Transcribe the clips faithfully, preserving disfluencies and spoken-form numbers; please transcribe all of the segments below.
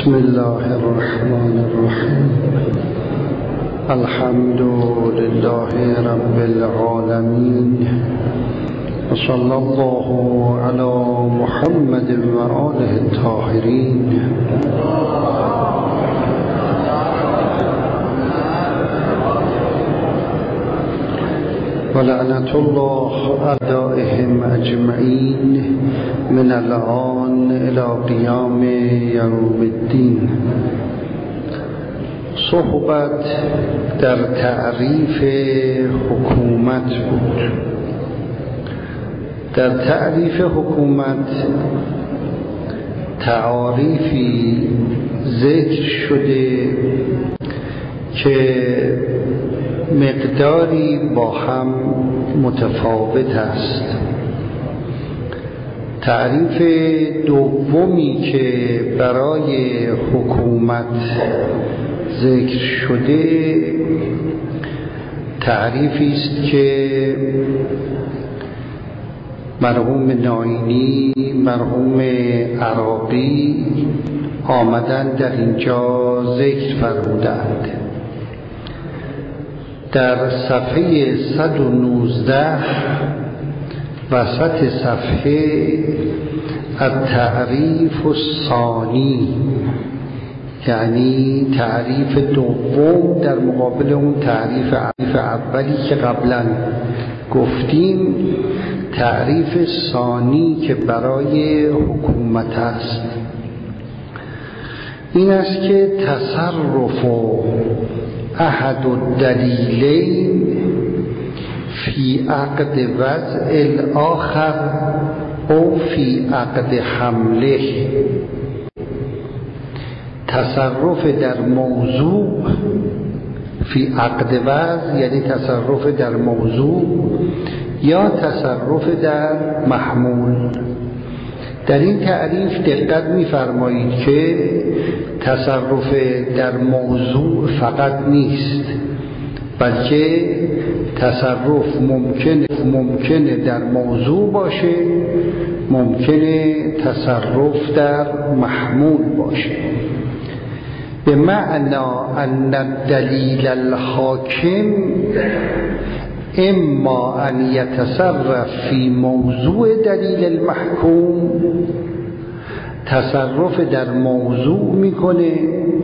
بسم الله الرحمن الرحیم. الحمد لله رب العالمین و صلی الله علی محمد و آله الطاهرین. و لعنت الله اعدائهم اجمعین من الآن الی قیام یوم الدین. صحبت در تعریف حکومت بود. در تعریف حکومت تعاریفی ذکر شده که مقداری با هم متفاوت است. تعریف دومی که برای حکومت ذکر شده تعریفی است که مرحوم ناینی، مرحوم عراقی آمدن در اینجا ذکر فرمودند. در صفحه صد و نوزده وسط صفحه التعریف الثانی، یعنی تعریف دوم در مقابل اون تعریف اولی که قبلا گفتیم، تعریف ثانی که برای حکومت است این است که تصرف احد الدلیلین فی عقد وضع الاخر او فی عقد حمله. تصرف در موضوع فی عقد وضع یعنی تصرف در موضوع یا تصرف در محمول. در این تعریف دقت می‌فرمایید که تصرف در موضوع فقط نیست، بلکه تصرف ممکنه ممکنه در موضوع باشه، ممکنه تصرف در محمول باشه. به معنی ان الدلیل الحاکم اما ان یتصرف فی موضوع دلیل المحکوم، تصرف در موضوع میکنه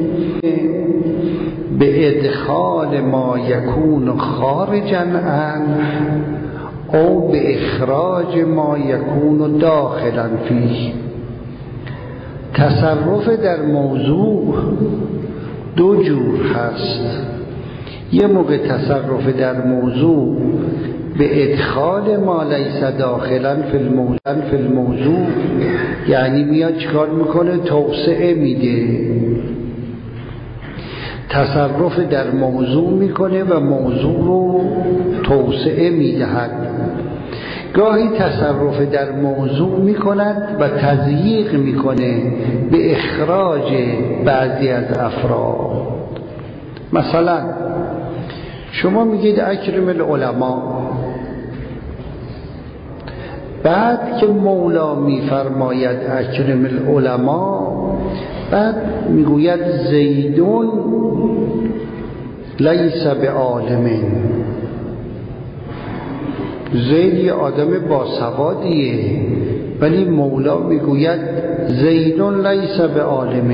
به ادخال ما یکون خارجا عنه او به اخراج ما یکون داخلا فیه. تصرف در موضوع دو جور هست. یه موقع تصرف در موضوع به ادخال ما لیس داخلا فی الموضوع فی الموضوع، یعنی میاد چیکار میکنه؟ توسعه میده. تصرف در موضوع میکنه و موضوع رو توسعه میدهد. گاهی تصرف در موضوع میکند و تضییق میکنه به اخراج بعضی از افراد. مثلا شما میگید اکرم العلماء، بعد که مولا میفرماید اکرم العلماء، بعد میگوید زیدون لیس بعالم. زید یه آدم باسوادیه، ولی مولا میگوید زیدون لیس بعالم.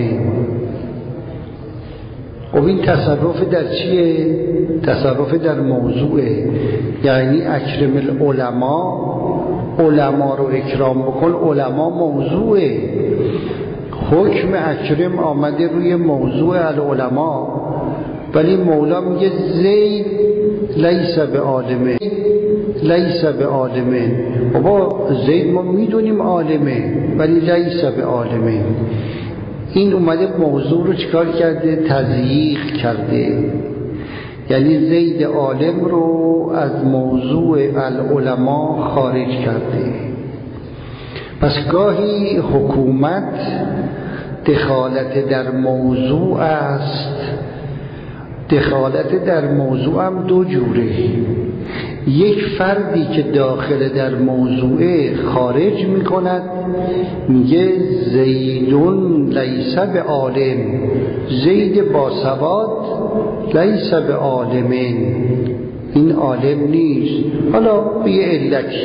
خب این تصرف در چیه؟ تصرف در موضوعه. یعنی اکرم العلماء، علما رو اکرام بکن، علما موضوعه. حکم اکرم آمده روی موضوع العلماء، ولی مولا میگه زید لیس بعالمه، لیس بعالمه. بابا زید ما میدونیم عالمه، ولی لیس بعالمه. این اومده موضوع رو چیکار کرده؟ تضییق کرده. یعنی زید عالم رو از موضوع العلماء خارج کرده. پس گاهی حکومت دخالت در موضوع است. دخالت در موضوع هم دو جوره. یک فردی که داخل در موضوع خارج می کند، میگه زیدون لیس به عالم، زید با سواد لیس به عالمین، این عالم نیست. حالا به یه علتی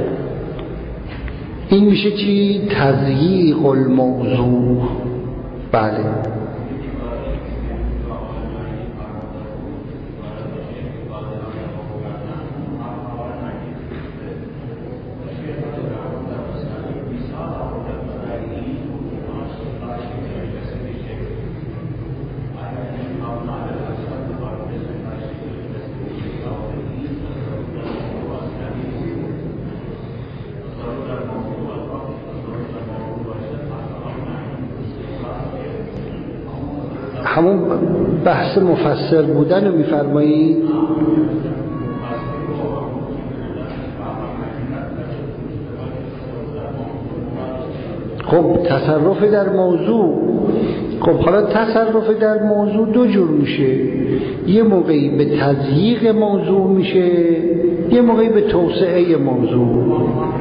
این میشه چی؟ تضییق الموضوع. بله همون بحث مفسر بودن رو میفرمایید. خب تصرف در موضوع، خب حالا تصرف در موضوع دو جور میشه، یه موقعی به تضییق موضوع میشه، یه موقعی به توسعه موضوع.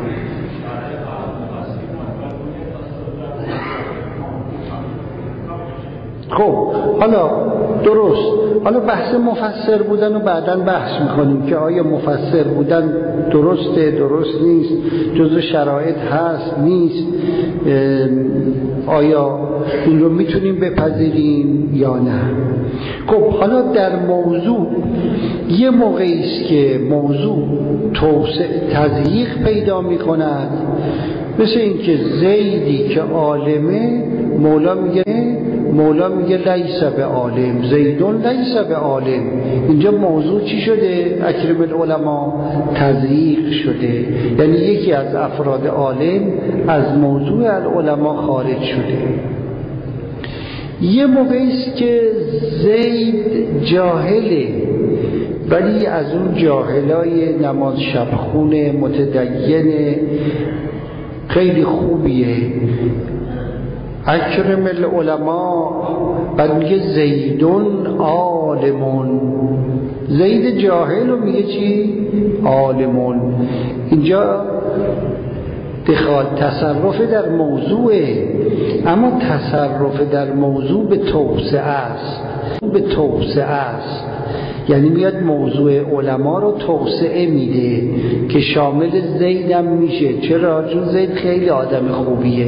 خب حالا درست، حالا بحث مفسر بودن رو بعداً بحث میکنیم که آیا مفسر بودن درسته درست نیست، جزو شرایط هست نیست، آیا این رو میتونیم بپذیریم یا نه. خب حالا در موضوع یه موقعی است که موضوع توسعه تضییق پیدا میکند، مثل اینکه زیدی که عالمه، مولا میگه مولا میگه لیس به عالم، زیدون لیس به عالم. اینجا موضوع چی شده؟ اکرم العلماء تضییق شده، یعنی یکی از افراد عالم از موضوع العلماء خارج شده. یه موقعی است که زید جاهله، ولی از اون جاهلای نماز شبخونه متدین خیلی خوبیه، اکرم العلماء، بعد میگه زیدون عالمون، زید جاهل رو میگه چی؟ عالمون. اینجا دخال تصرف در موضوعه، اما تصرف در موضوع به توسعه است، به توسعه است، یعنی میاد موضوع علما رو توسعه میده که شامل زیدم میشه. چرا؟ چون زید خیلی آدم خوبیه.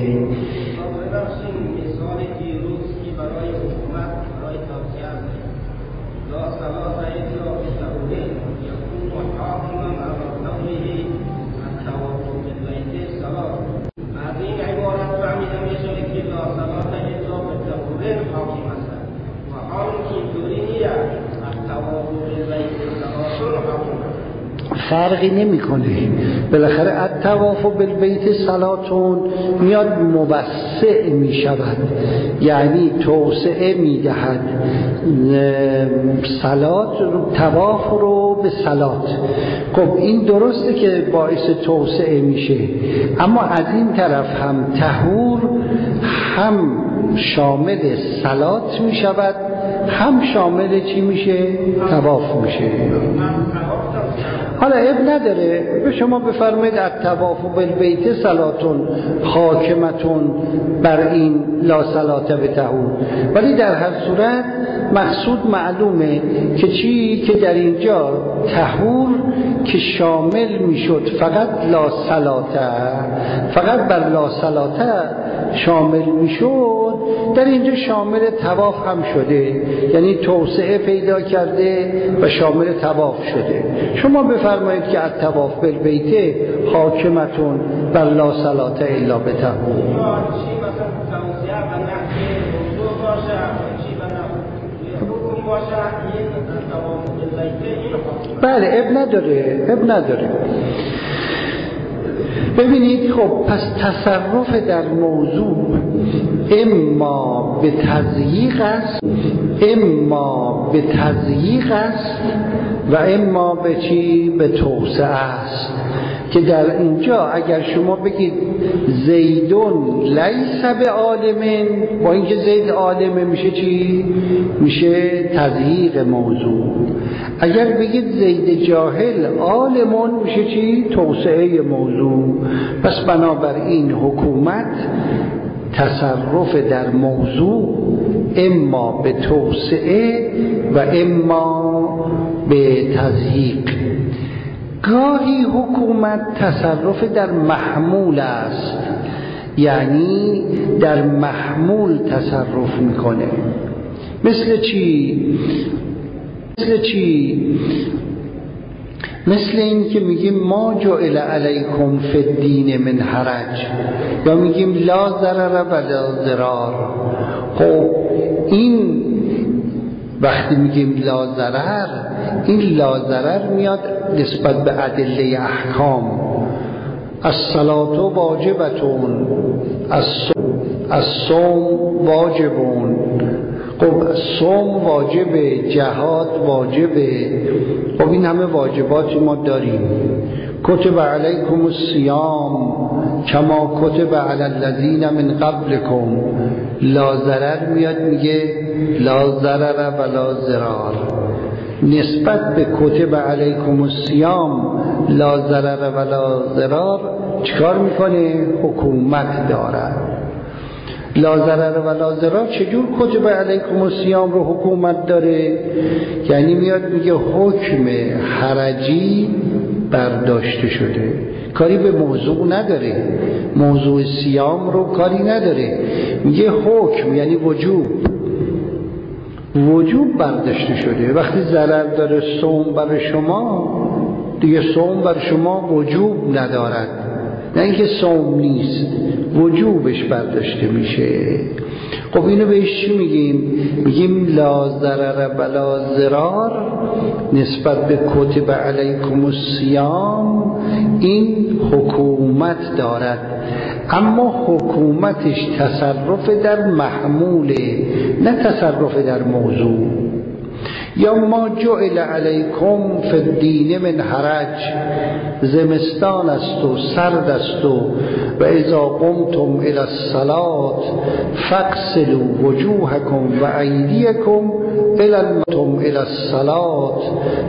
فرقی نمیکنه، بالاخره الطواف بالبیت صلاتون میاد موسع می شود، یعنی توسعه می دهد صلات، طواف رو به صلات. خب این درسته که باعث توسعه میشه، اما از این طرف هم طهور هم شامل صلات می شود، هم شامل چی میشه؟ طواف میشه. حالا اب نداره به شما بفرمایید الطواف بالبیت صلاتون حاکمتون بر این لا صلات به طهور، ولی در هر صورت مقصود معلومه که چی؟ که در اینجا طهور که شامل میشد فقط لا صلات، فقط بر لا صلات شامل میشد، در اینجا شامل طواف هم شده، یعنی توسعه پیدا کرده و شامل طواف شده. شما بفرمایید که الطواف بالبیت حاکمتون بر لا صلات الا به طهور. بله اب نداره، اب نداره. ببینید خب پس تصرف در موضوع اما به تضییق است، اما به تضییق است و اما به چی؟ به توسعه است. که در اینجا اگر شما بگید زیدون لیس به عالمن، با اینکه زید عالمه میشه چی؟ میشه تضییق موضوع. اگر بگید زید جاهل عالمون میشه چی؟ توسعه موضوع. پس بنابراین حکومت تصرف در موضوع اما به توسعه و اما به تضییق. گاهی حکومت تصرف در محمول است، یعنی در محمول تصرف میکنه. مثل چی؟ مثل چی؟ مثل این که میگیم ما جعل علیکم فی الدین من حرج، یا میگیم لا ضرر ولا ضرار. خب این وقتی میگیم لا ضرر، این لا ضرر میاد نسبت به ادله احکام. الصلاة واجبتون، الصوم واجبون. خب صوم واجبه، جهاد واجبه. خب این همه واجبات ما داریم. کتب علیکم الصیام کما کتب علی الذین من قبلکم. لا ضرر میاد میگه لا ضرر ولا ضرار. نسبت به کتب علیکم الصیام لا ضرر ولا ضرار چیکار میکنه؟ حکومت داره. لا ضرر ولا ضرار چجور کتب علیکم الصیام رو حکومت داره؟ یعنی میاد میگه حکم حرجی برداشته شده، کاری به موضوع نداره. موضوع صیام رو کاری نداره، میگه حکم یعنی وجوب، وجوب برداشته شده. وقتی ضرر داره صوم برای شما، دیگه صوم برای شما وجوب ندارد، نه اینکه صوم نیست، وجوبش برداشته میشه. خب اینو بهش چی میگیم؟ میگیم لا ضرر ولا ضرار نسبت به کتب علیکم الصیام این حکومت دارد، اما حکومتش تصرف در محموله، نه تصرف در موضوع. یا ما جعل علیکم فی الدین من حرج، زمستان است و سرد است و و اذا قمتم الی الصلاة فاغسلوا وجوهکم و ایدیکم الی المتم الی الصلاة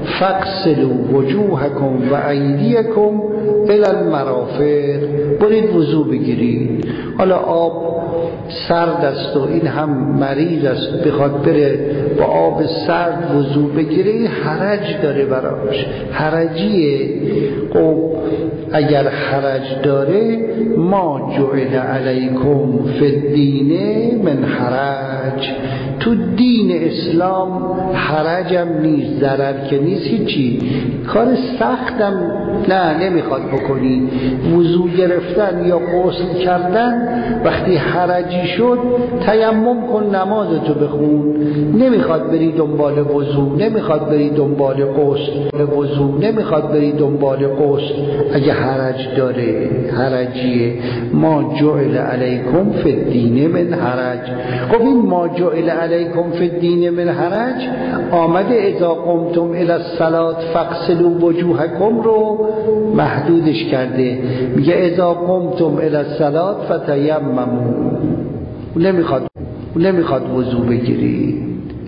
فاغسلوا وجوهکم و ایدیکم الی المرافق. برید وضو بگیرید. حالا آب سرد است و این هم مریض است، بخواد بره با آب سرد وضو بگیره، این حرج داره براش، حرجیه. خب اگر حرج داره ما جعل علیکم فی الدین من حرج، تو دین اسلام حرجم نیست، ضرر که نیست، هیچی. کار سختم نه نمیخواد بکنی. وضو گرفتن یا غسل کردن وقتی حرجی شد تیمم کن، نمازتو بخون. نمیخواد بری دنبال وضو، نمیخواد بری دنبال غسل وضو، نمیخواد بری دنبال غسل. اگه حرج داره حرجیه. ما جعل علیکم فی الدین من حرج. خب این ما جعل علیکم فی الدین من حرج آمده اذا قمتم الی الصلاة فاغسلوا وجوهکم رو محدودش کرده، میگه اذا قمتم الی الصلاة فتیمموا. نمیخواد نمیخواد وضو بگیرید.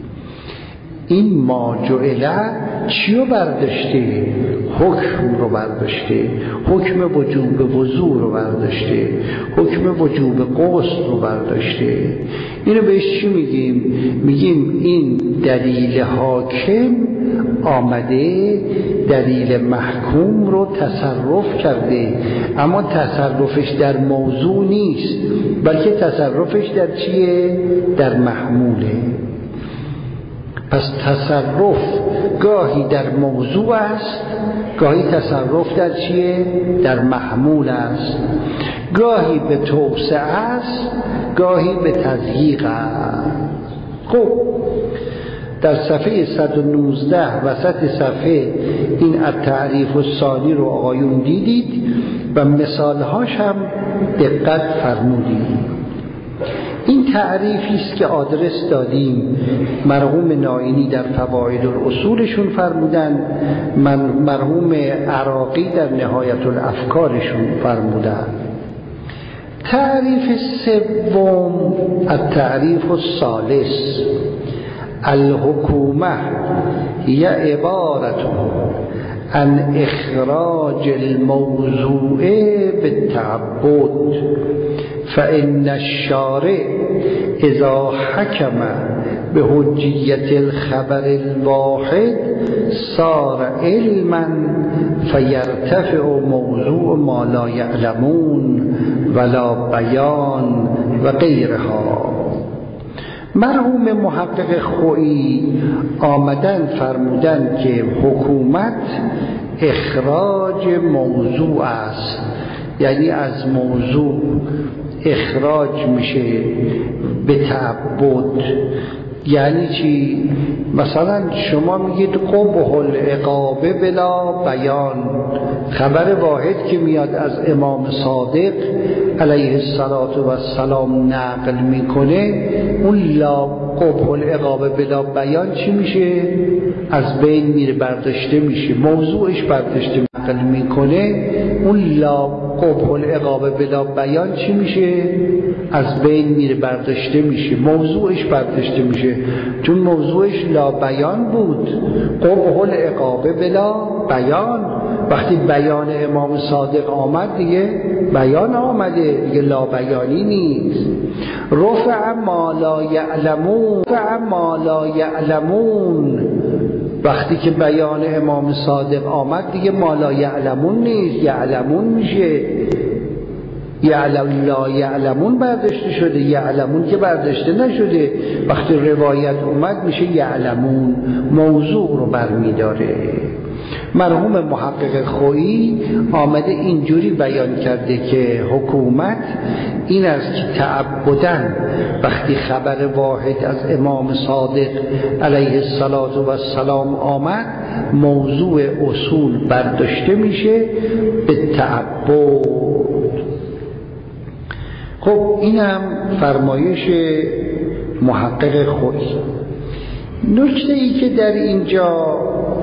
این ما جعله چیو برداشته؟ حکم رو برداشته، حکم وجوب وضو رو برداشته، حکم وجوب غسل رو برداشته. اینو بهش چی میگیم؟ میگیم این دلیل حاکم آمده دلیل محکوم رو تصرف کرده، اما تصرفش در موضوع نیست، بلکه تصرفش در چیه؟ در محموله. پس تصرف گاهی در موضوع است، گاهی تصرف در چیه؟ در محمول است. گاهی به توسعه است، گاهی به تضییق است. خب در صفحه صد و نوزده وسط صفحه این التعریف الثانی رو آقایون دیدید و مثالهاش هم دقت فرمودید. این تعریفی است که آدرس دادیم. مرحوم نائینی در فواید الاصولشون فرمودن، من مرحوم عراقی در نهایت الافکارشون فرمودن. تعریف سوم، التعریف الثالث، الحکومه هی عبارت عن اخراج الموضوع بالتعبد، فإن الشارع اذا حکم بحجیت الخبر الواحد صار علما فیرتفع موضوع ما لا یعلمون ولا بیان و غیرها. مرحوم محقق خویی آمدن فرمودن که حکومت اخراج موضوع است، یعنی از موضوع اخراج میشه به تعبد. یعنی چی؟ مثلا شما میگید قبح العقابه بلا بیان، خبر واحد که میاد از امام صادق علیه السلام نقل میکنه، اون لا قبح العقابه بلا بیان چی میشه؟ از بین میره، برداشته میشه. موضوعش برداشته نقل میکنه، اون لا قبح العقابه بلا بیان چی میشه؟ از بین میره، برداشته میشه. موضوعش برداشته میشه، چون موضوعش لا بیان بود. قبح العقابه بلا بیان، وقتی بیان امام صادق آمد دیگه بیان آمده دیگه، لا بیانی نیست. رفع ما لا یعلمون، رفع ما لا یعلمون، وقتی که بیان امام صادق آمد دیگه ما لا یعلمون نیست، یعلمون میشه. یعلم لا یعلمون برداشته شده، یعلمون که برداشته نشده. وقتی روایت اومد میشه یعلمون، موضوع رو برمیداره. مرحوم محقق خویی آمده اینجوری بیان کرده که حکومت این است که تعبداً وقتی خبر واحد از امام صادق علیه السلام آمد، موضوع اصول برداشته میشه به تعبد. خب اینم فرمایش محقق خویی. نکته ای که در اینجا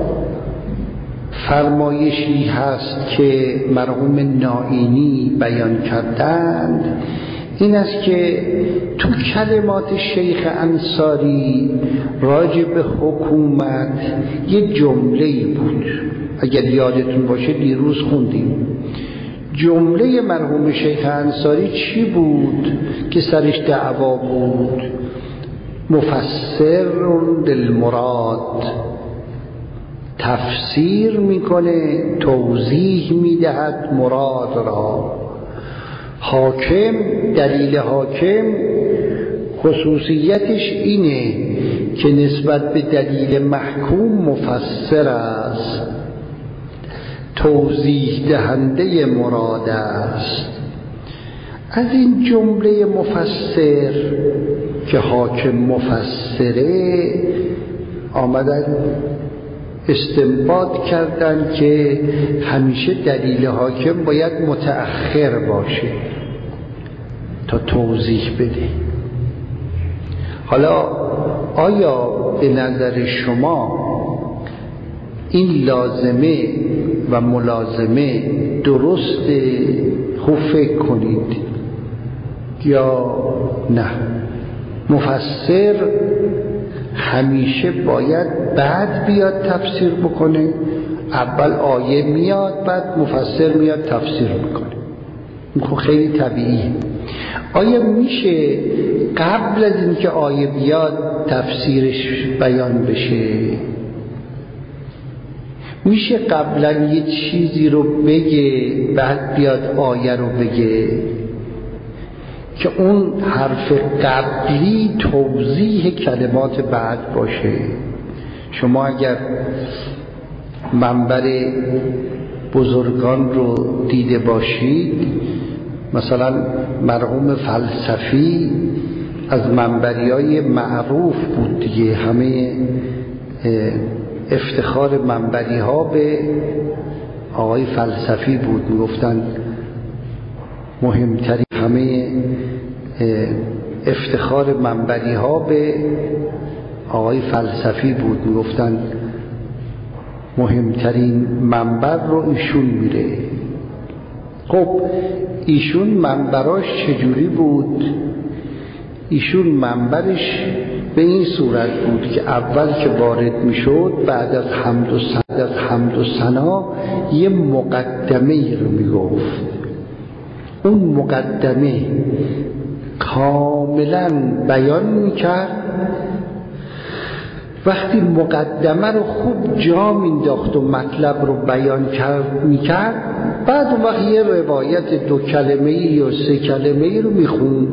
فرمایشی هست که مرحوم نائینی بیان کردند، این است که تو کلمات شیخ انصاری راجع به حکومت یه جمله‌ای بود، اگر یادتون باشه دیروز خوندیم. جمله مرحوم شیخ انصاری چی بود که سرش دعوا بود؟ مفسر للمراد، تفسیر میکنه، توضیح میدهد مراد را. حاکم، دلیل حاکم خصوصیتش اینه که نسبت به دلیل محکوم مفسر است، توضیح دهنده مراد است. از این جمله مفسر که حاکم مفسره آمدن استنباط کردن که همیشه دلیل حاکم باید متأخر باشه تا توضیح بده. حالا آیا به نظر شما این لازمه و ملازمه درسته؟ خوب فکر کنید یا نه؟ مفسر همیشه باید بعد بیاد تفسیر بکنه؟ اول آیه میاد بعد مفسر میاد تفسیر میکنه؟ این خب خیلی طبیعیه. آیا میشه قبل از اینکه آیه بیاد تفسیرش بیان بشه؟ میشه قبلا یه چیزی رو بگه بعد بیاد آیه رو بگه که اون حرف قبلی توضیح کلمات بعد باشه؟ شما اگر منبر بزرگان رو دیده باشید، مثلا مرحوم فلسفی از منبریای معروف بود دیگه، همه افتخار منبری ها به آقای فلسفی بود، میگفتن مهمترین، همه افتخار منبری ها به آقای فلسفی بود، میگفتن مهمترین منبر رو ایشون میره. خب ایشون منبراش چجوری بود؟ ایشون منبرش به این صورت بود که اول که وارد میشد بعد از حمد و ثنا از حمد و ثنا یه مقدمه ای رو میگفت. اون مقدمه کاملا بیان میکرد. وقتی مقدمه رو خوب جا مینداخت و مطلب رو بیان کرد میکرد، بعد اون وقت یه روایت دو کلمه‌ای یا سه کلمه‌ای رو میخوند.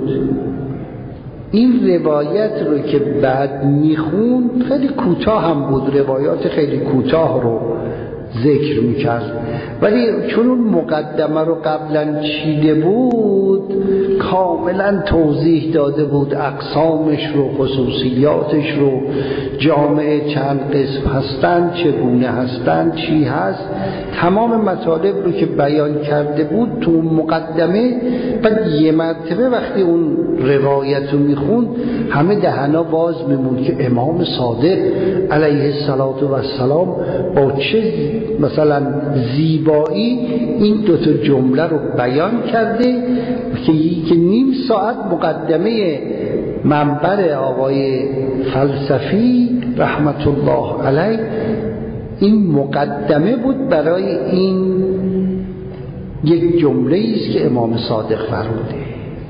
این روایت رو که بعد میخوند خیلی کوتاه هم بود، روایات خیلی کوتاه رو ذکر میکرد، ولی چون اون مقدمه رو قبلا چیده بود کاملا توضیح داده بود، اقسامش رو، خصوصیاتش رو، جامعه چند قسم هستن، چگونه هستن، چی هست، تمام مطالب رو که بیان کرده بود تو مقدمه. بعد یه مرتبه وقتی اون روایت رو میخوند همه دهنا باز میموند که امام صادق علیه السلام با چه مثلا زیبایی این دوتا جمله رو بیان کرده که نیم ساعت مقدمه منبر آقای فلسفی رحمت الله علیه این مقدمه بود برای این یک جمله است که امام صادق فرموده.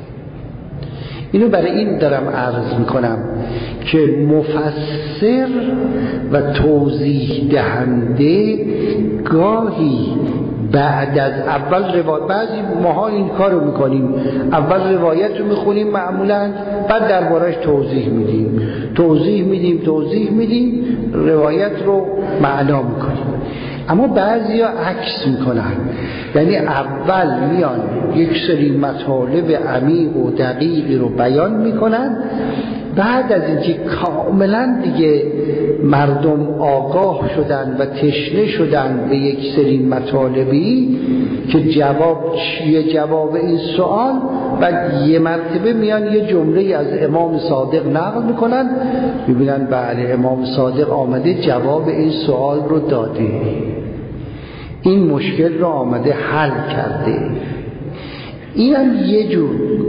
اینو برای این دارم عرض میکنم که مفسر و توضیح دهنده گاهی بعد از اول روایت، بعضی ماها این کار رو میکنیم، اول روایت رو میخونیم معمولا، بعد دربارش توضیح میدیم توضیح میدیم توضیح میدیم روایت رو معنا میکنیم. اما بعضی ها عکس میکنن، یعنی اول میان یک سری مطالب عمیق و دقیقی رو بیان میکنن، بعد از اینکه کاملا دیگه مردم آگاه شدن و تشنه شدن به یک سری مطالبی که جواب چیه، جواب این سوال، بعد یه مرتبه میان یه جمله از امام صادق نقل میکنن، میبینن بله امام صادق آمده جواب این سوال رو داده، این مشکل رو آمده حل کرده. این هم یه جور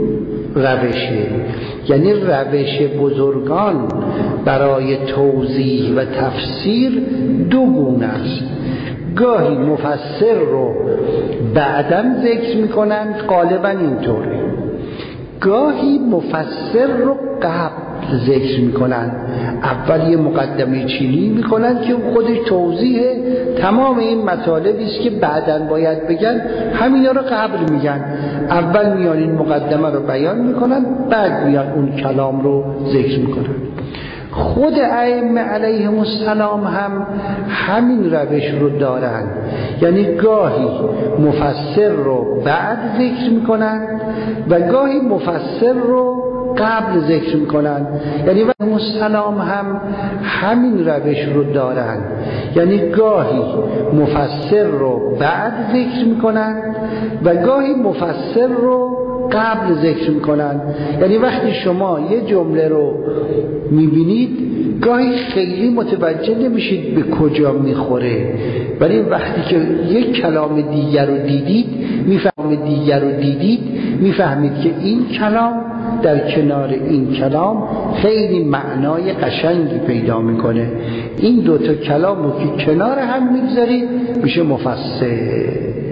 روشه، یعنی روش بزرگان برای توضیح و تفسیر دو گونه است. گاهی مفسر رو بعداً ذکر میکنن، غالباً اینطوره. گاهی مفسر رو قبل ذکر میکنن، اول یه مقدمه چینی میکنن که خودش توضیح تمام این مطالبی است که بعداً باید بگن، همینا رو قبل میگن. اول میان این مقدمه رو بیان میکنن، بعد میان اون کلام رو ذکر میکنن. خود ائمه علیهم السلام هم همین روش رو دارن، یعنی گاهی مفسر رو بعد ذکر میکنن و گاهی مفسر رو قبل ذکر میکنن. یعنی ائمه السلام هم همین روش رو دارن، یعنی گاهی مفسر رو بعد ذکر میکنن و گاهی مفسر رو قبل ذکر میکنن. یعنی وقتی شما یه جمله رو میبینید گاهی خیلی متوجه نمیشید به کجا میخوره، ولی وقتی که یک کلام دیگر رو دیدید میفهمید دیگر رو دیدید میفهمید که این کلام در کنار این کلام خیلی معنای قشنگی پیدا میکنه. این دوتا کلام رو که کنار هم میگذارید میشه مفسر.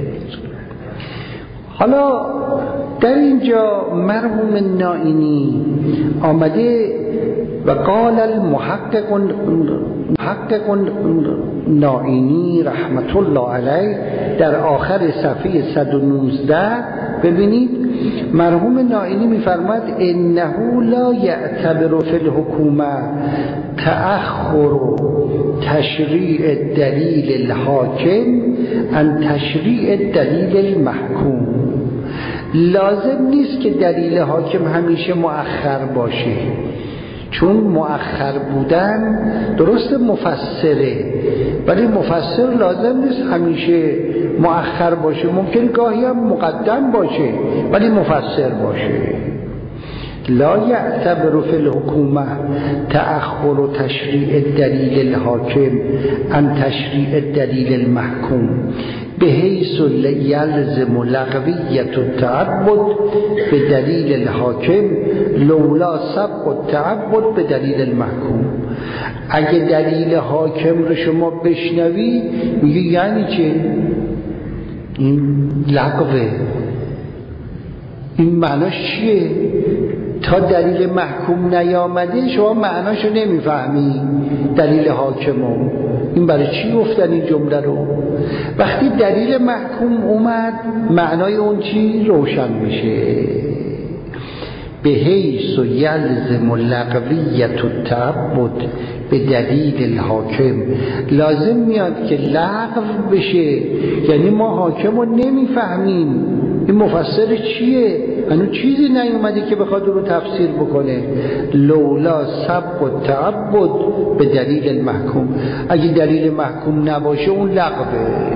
حالا در اینجا مرحوم نائینی آمده و قال المحقق محقق نائینی رحمت الله علیه در آخر صفحه صد و نوزده ببینید مرحوم نائینی میفرماد انه لا یعتبر فی الحکومه تأخر تشریع دلیل الحاکم عن تشریع دلیل المحکوم. لازم نیست که دلیل حاکم همیشه مؤخر باشه، چون مؤخر بودن درست مفسره، ولی مفسر لازم نیست همیشه مؤخر باشه، ممکن گاهی هم مقدم باشه ولی مفسر باشه. لا يعتبر في الحكومة تأخر تشریع الدلیل الحاکم عن تشریع الدلیل المحکوم بحيث يلزم لغوية التعبد بدلیل الحاکم لولا سبق التعبد بدلیل المحکوم. اگه دلیل حاکم رو شما بشنوی میگه یعنی چه؟ این لغوه، این معناش چیه؟ تا دلیل محکوم نیامده شما معناشو نمیفهمی. دلیل حاکمو این برای چی گفتن این جمله رو؟ وقتی دلیل محکوم اومد معنای اون چی روشن میشه. به حیث و یلزم و لغویت و تعبد به دلیل الحاکم، لازم میاد که لغو بشه، یعنی ما حاکم رو نمیفهمیم این مفسر چیه، هنوز چیزی نیومده که بخواد رو تفسیر بکنه. لولا سبق و تعبد به دلیل المحکوم، اگه دلیل محکوم نباشه اون لغوه.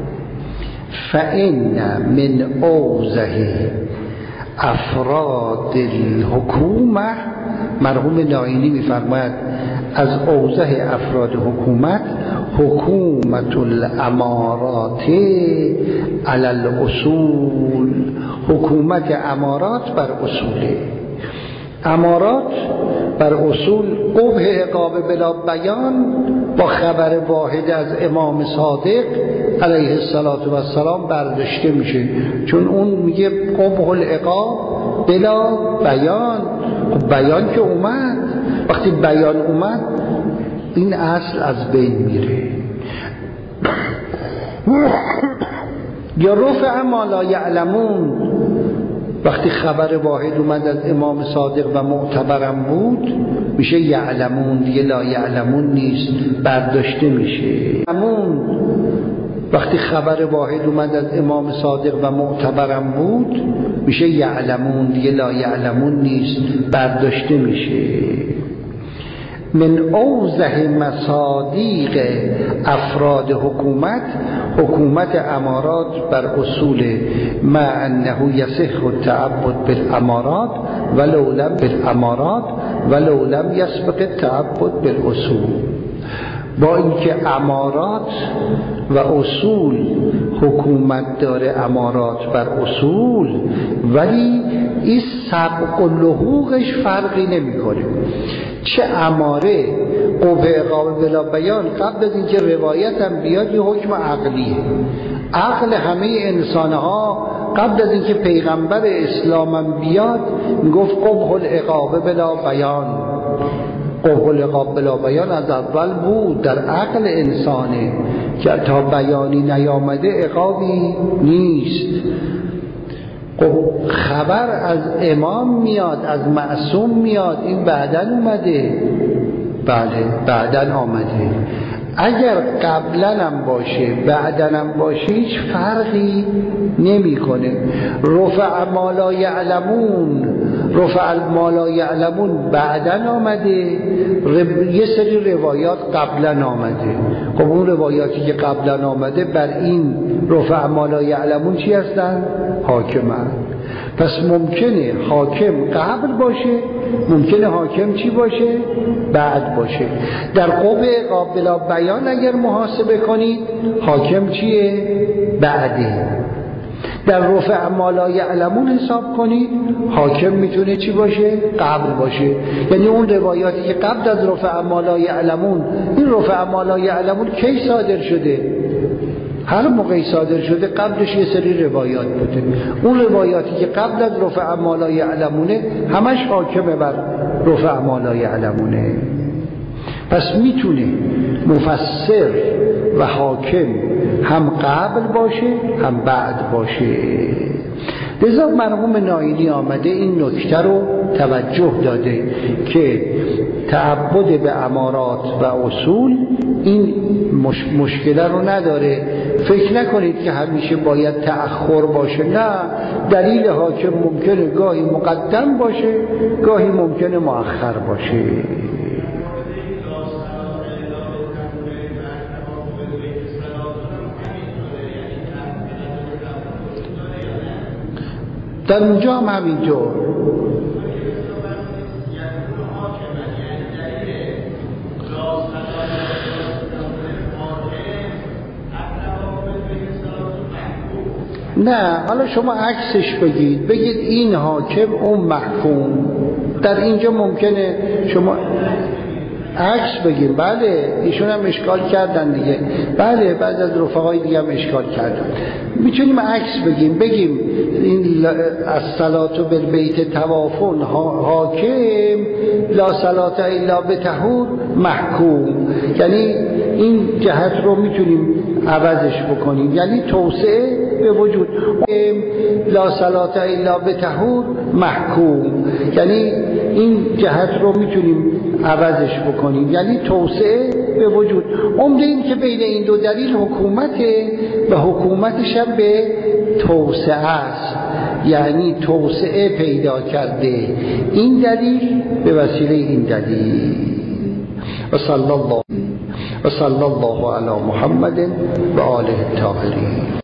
فإن من اوضح افراد الحکومه، مرحوم ناینی میفرماید از اوضح افراد حکومت حکومت الامارات علی الاصول، حکومت امارات بر اصوله. امارات بر اصول قبح عقاب بلا بیان با خبر واحد از امام صادق علیه السلام برداشته میشه، چون اون میگه قبح العقاب بلا بیان. خب بیان که اومد، وقتی بیان اومد این اصل از بین میره. یا رفع ما لا یعلمون، وقتی خبر واحد اومد از امام صادق و معتبرم بود میشه یعلمون، دیگه لا یعلمون نیست، برداشته میشه. یعلمون وقتی خبر واحد اومد از امام صادق و معتبرم بود میشه یعلمون، دیگه لا یعلمون نیست، برداشته میشه. من اوضح مصادیق افراد حکومت حکومت امارات بر اصول ما انه یصح التعبد بالامارات ولو لم بالامارات ولو لم یسبق التعبد بالاصول. با اینکه امارات و اصول حکومت داره، امارات بر اصول، ولی این سبق و لحوقش فرقی نمیکنه. چه اماره قوه عقاب بلا بیان قبل از اینکه روایت هم بیاد یه حکم عقلیه. عقل همه انسانها قبل از اینکه پیغمبر اسلام هم بیاد میگفت قبح العقاب بلا بیان. قبح العقاب بلا بیان از اول بود در عقل انسانه که تا بیانی نیامده عقابی نیست. خبر از امام میاد، از معصوم میاد، این بعدن اومده. بله بعدن آمده. اگر قبلنم باشه بعدنم باشه هیچ فرقی نمیکنه. رفع ما لا یعلمون، رفع ما لا یعلمون بعدن آمده، یه سری روایات قبلن آمده. خب اون روایاتی که قبلن آمده بر این رفع ما لا یعلمون چی هستن؟ حاکمن. پس ممکنه حاکم قبل باشه، ممکنه حاکم چی باشه؟ بعد باشه. در قبح قابل بیان اگر محاسبه کنید حاکم چیه؟ بعده. در رفع ما لا یعلمون حساب کنید حاکم میتونه چی باشه؟ قبل باشه. یعنی اون روایاتی که قبل از رفع ما لا یعلمون، این رفع ما لا یعلمون کی صادر شده؟ هر موقعی صادر شده قبلش یه سری روایات بوده. اون روایاتی که قبل از رفع ما لا یعلمونه همش حاکمه بر رفع ما لا یعلمونه. پس میتونه مفسر و حاکم هم قبل باشه هم بعد باشه. لذا مرحوم ناینی آمده این نکته رو توجه داده که تعبد به امارات و اصول این مش... مشکل رو نداره. فکر نکنید که همیشه باید تأخر باشه، نه، دلیل حاکم ممکنه گاهی مقدم باشه گاهی ممکنه مؤخر باشه. در اونجا هم همینطور. نه، حالا شما عکسش بگید، بگید این حاکم اون محکوم. در اینجا ممکنه شما عکس بگیم، بله ایشون هم اشکال کردن دیگه، بله بعد از رفقای دیگه هم اشکال کردن، میتونیم عکس بگیم، بگیم این از صلات بالبیت توافن حاکم لا صلات الا بطهور محکوم، یعنی این جهت رو میتونیم عوضش بکنیم، یعنی توسعه به وجود لا صلات الا بطهور محکوم، یعنی این جهت رو میتونیم عوضش بکنیم، یعنی توسعه به وجود. عمده این که بین این دو دلیل حکومته و حکومتش هم به توسعه است، یعنی توسعه پیدا کرده این دلیل به وسیله این دلیل. و صلی الله و صلی الله علی محمد و آله الطاهرین.